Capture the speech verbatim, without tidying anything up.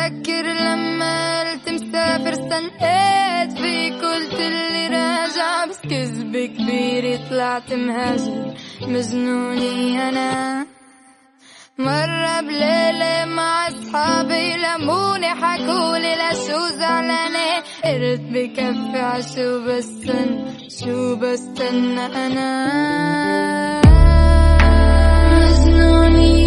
بتذكر لما قلت مسافر استنقيت فيك قلت اللي راجع بس كذب كبير طلعت مهاجر مجنوني أنا. مرة بليلة مع أصحابي لموني حكولي لشو زعلانة قلت بكفي عشو بستن شو بستنى أنا مجنوني